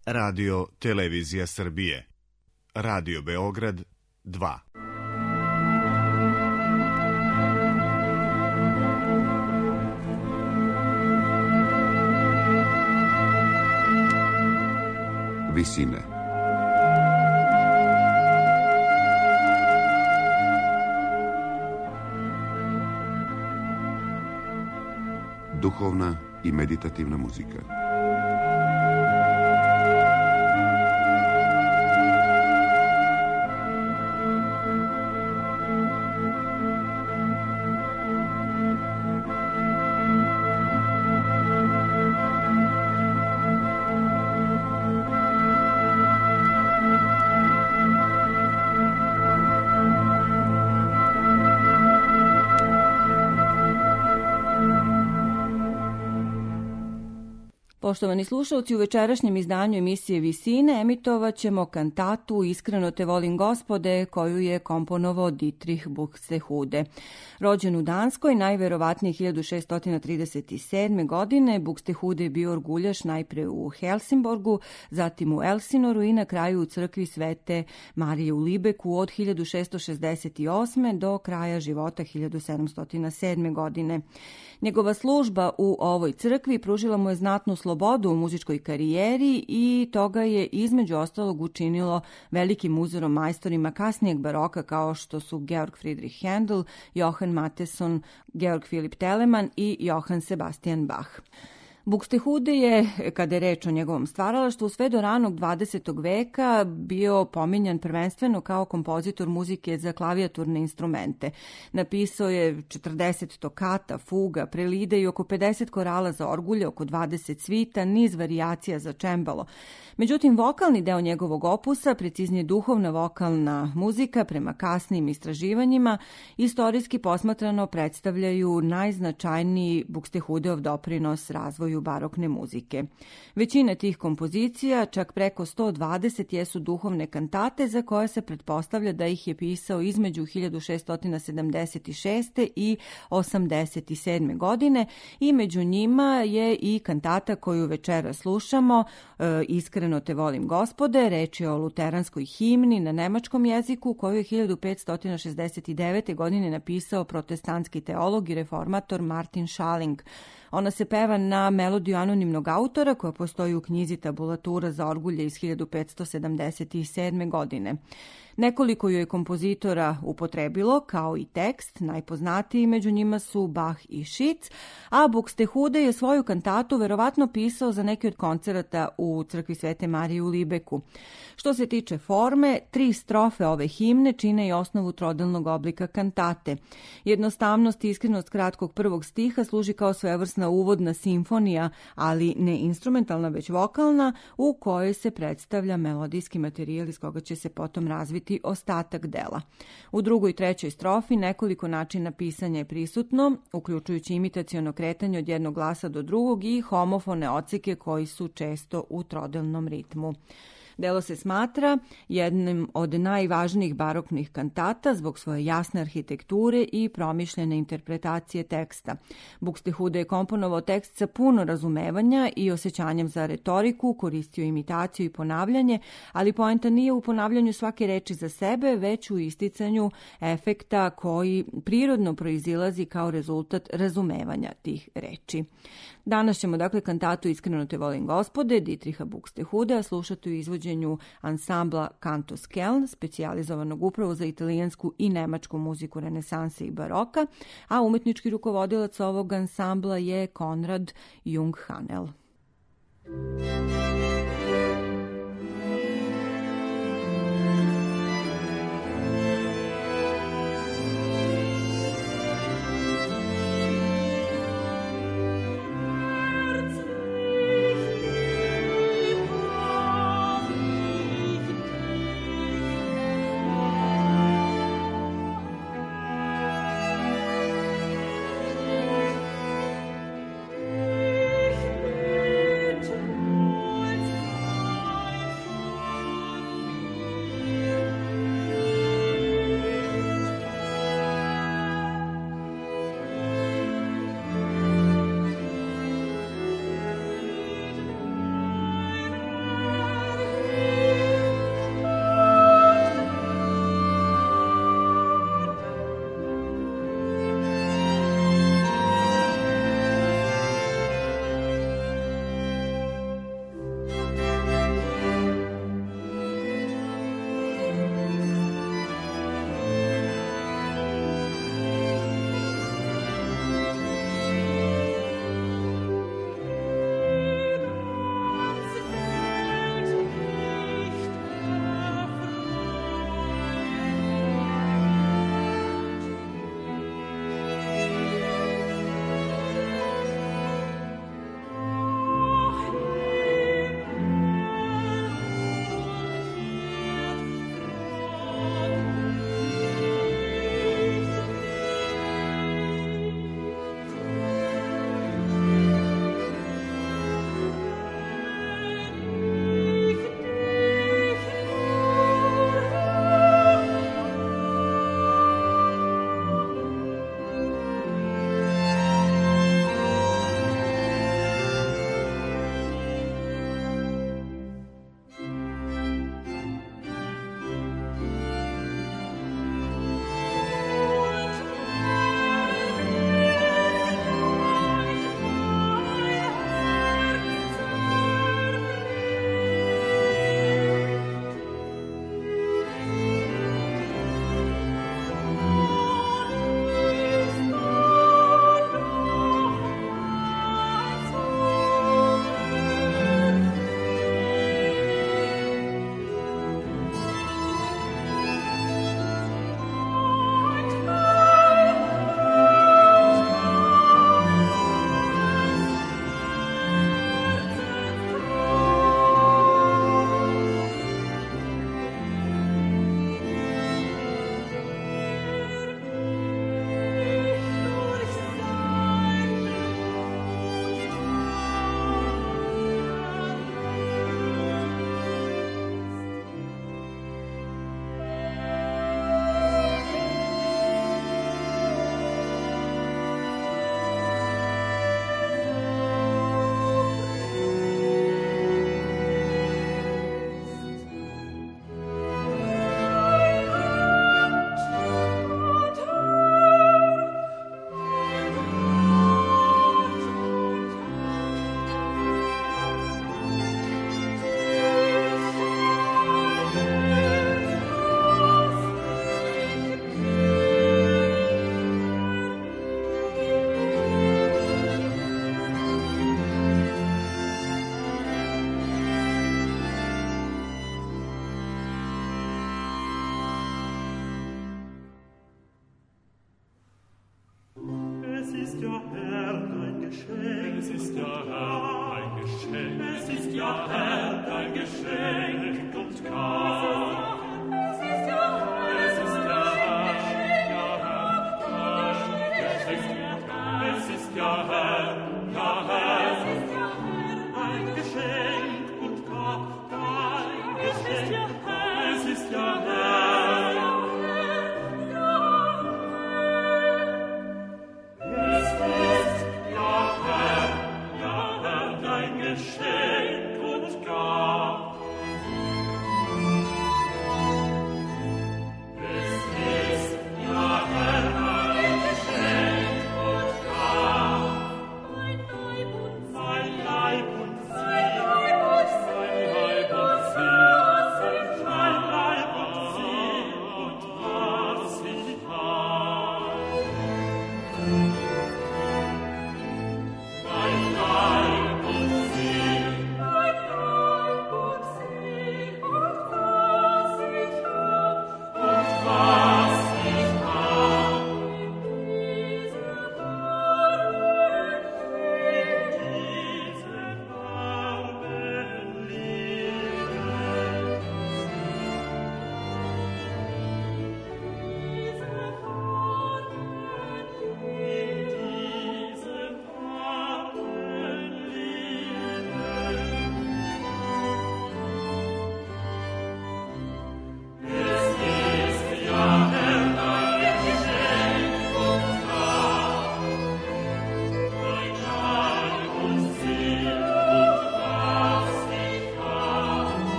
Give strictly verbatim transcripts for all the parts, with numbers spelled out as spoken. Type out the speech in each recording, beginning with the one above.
Radio Televizija Srbije. Radio Beograd dva. Visine. Duhovna i meditativna muzika. Poštovani slušalci, u večerašnjem izdanju emisije Visine emitovat ćemo kantatu Iskreno te volim Gospode, koju je komponovao Dietrich Buxtehude. Rođen u Danskoj, najverovatnije hiljadu šeststo trideset sedme. godine, Buxtehude je bio orguljaš najpre u Helsingborgu, zatim u Elsinoru i na kraju u crkvi Svete Marije u Libeku od hiljadu šeststo šezdeset osme. do kraja života hiljadu sedamsto sedme. godine. Njegova služba u ovoj crkvi pružila mu je znatnu slobodu u muzičkoj karijeri i toga je između ostalog učinilo velikim uzorom majstorima kasnijeg baroka kao što su Georg Friedrich Händel, Johann Mattheson, Georg Philipp Telemann i Johann Sebastian Bach. Buxtehude je, kada je reč o njegovom stvaralaštvu, sve do ranog dvadesetog veka bio pominjan prvenstveno kao kompozitor muzike za klavijaturne instrumente. Napisao je četrdeset tokata, fuga, prelide i oko pedeset korala za orgulje, oko dvadeset svita, niz varijacija za čembalo. Međutim, vokalni deo njegovog opusa, preciznije duhovna vokalna muzika, prema kasnim istraživanjima, istorijski posmatrano predstavljaju najznačajniji Buxtehudeov doprinos razvoju barokne muzike. Većina tih kompozicija, čak preko sto dvadeset, jesu duhovne kantate za koje se pretpostavlja da ih je pisao između hiljadu šeststo sedamdeset šeste. i osamdeset sedme. godine i među njima je i kantata koju večera slušamo, e, Iskreno te volim Gospode. Reč je o luteranskoj himni na nemačkom jeziku koju je hiljadu petsto šezdeset devete. godine napisao protestantski teolog i reformator Martin Schalling. Ona se peva na melodiju anonimnog autora koja postoji u knjizi Tabulatura za orgulje iz hiljadu petsto sedamdeset sedme. godine. Nekoliko joj je kompozitora upotrebilo, kao i tekst, najpoznatiji među njima su Bach i Schietz, a Buxtehude je svoju kantatu verovatno pisao za neki od koncerata u crkvi Svete Marije u Libeku. Što se tiče forme, tri strofe ove himne čine i osnovu trodelnog oblika kantate. Jednostavnost i iskrenost kratkog prvog stiha služi kao svevrsna uvodna simfonija, ali ne instrumentalna, već vokalna, u kojoj se predstavlja melodijski materijal iz koga će se potom razviti ostatak dela. U drugoj i trećoj strofi nekoliko načina pisanja je prisutno, uključujući imitaciono kretanje od jednog glasa do drugog i homofone odseke koji su često u trodelnom ritmu. Delo se smatra jednim od najvažnijih baroknih kantata zbog svoje jasne arhitekture i promišljene interpretacije teksta. Buxtehude je komponovao tekst sa puno razumevanja i osjećanjem za retoriku, koristio imitaciju i ponavljanje, ali poenta nije u ponavljanju svake reči za sebe, već u isticanju efekta koji prirodno proizilazi kao rezultat razumevanja tih reči. Danas ćemo dakle kantatu Iskreno te volim Gospode Dietricha Buxtehudea slušati u izvođenju ansambla Cantus Köln, specijalizovanog upravo za italijansku i nemačku muziku renesanse i baroka, a umetnički rukovodilac ovog ansambla je Konrad Jung-Hanel. Ich bitte Leib und Ziel, sein Leib und Ziel, sein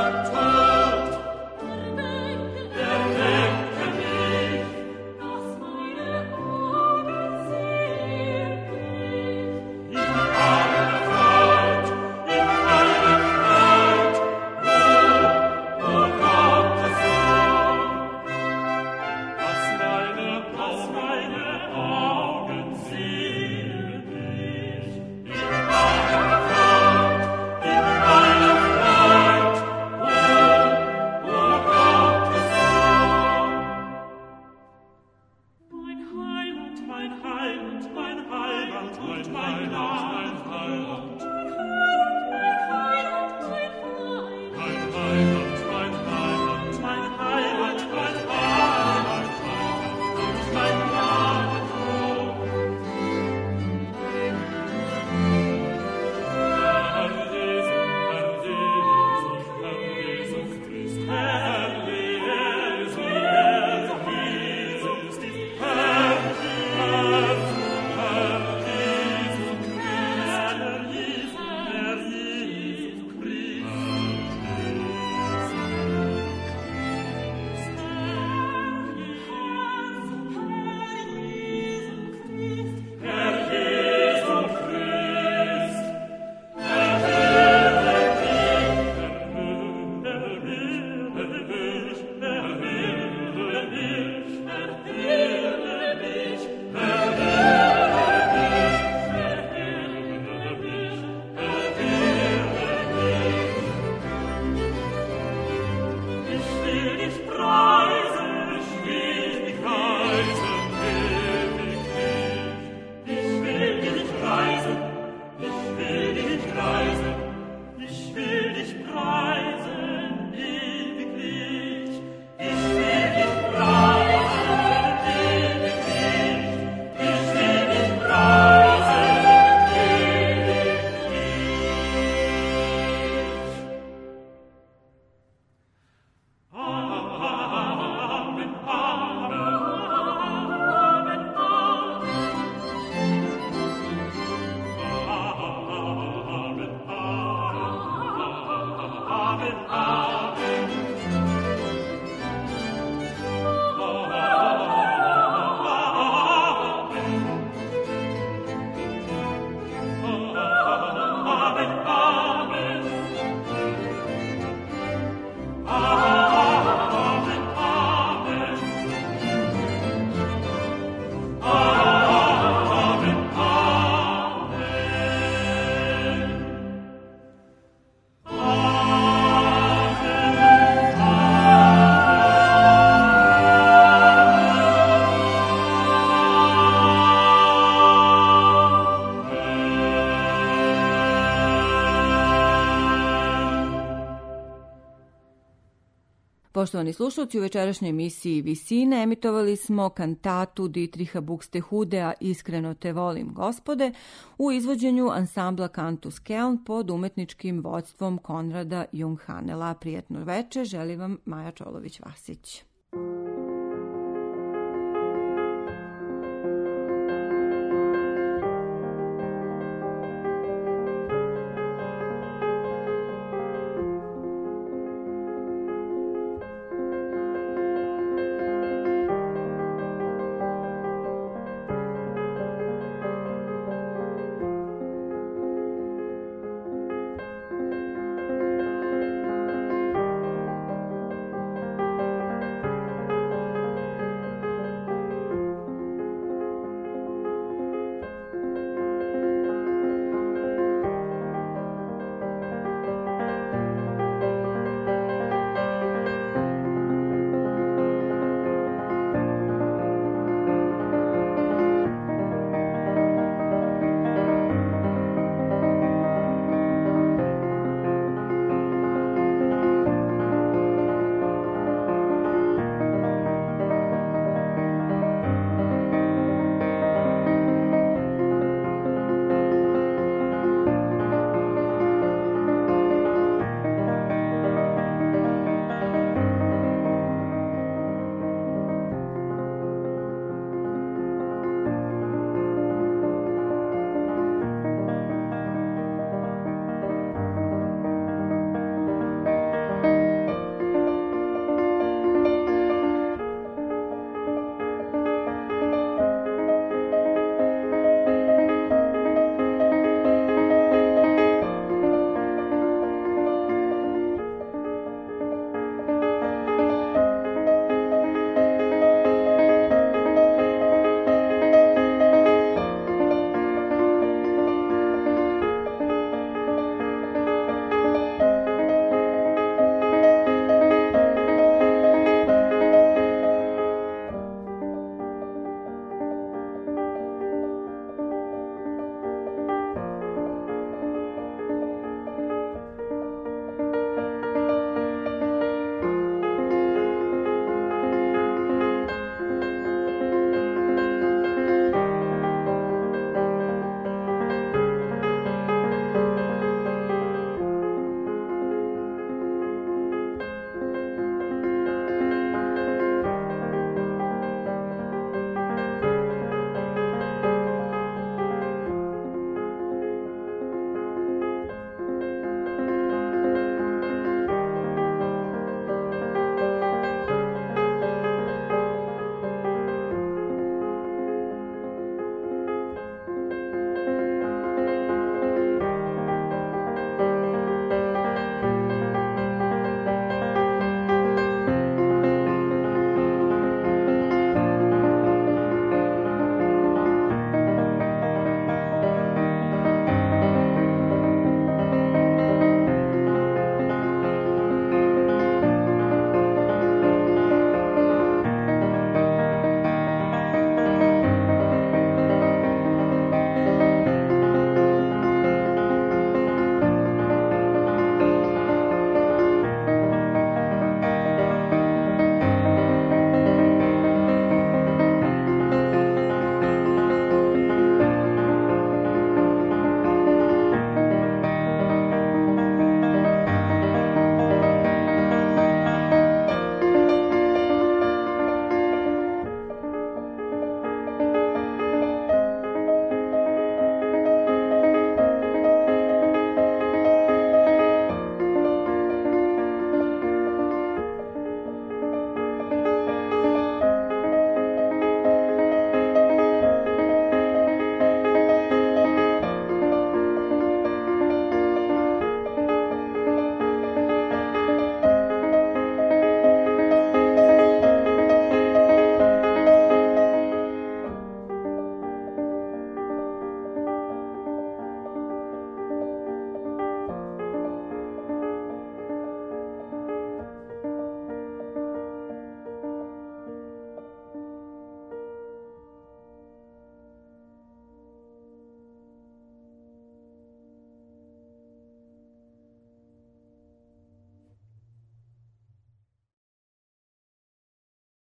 Poštovani slušalci, u večerašnjoj emisiji Visine emitovali smo kantatu Dietricha Buxtehudea Iskreno te volim, Gospode, u izvođenju ansambla Cantus Keln pod umetničkim vodstvom Konrada Junghanela. Prijetno veče, želi vam Maja Čolović-Vasić.